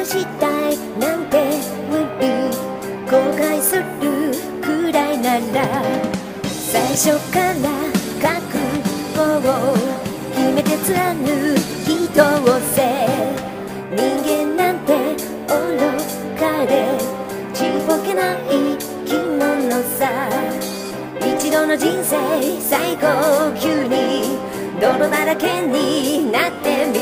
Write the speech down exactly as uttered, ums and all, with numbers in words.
したいなんて無理後悔するくらいなら最初から覚悟を決めて貫き通せ人間なんて愚かでちっぽけない生き物さ一度の人生最高級に泥だらけになってみ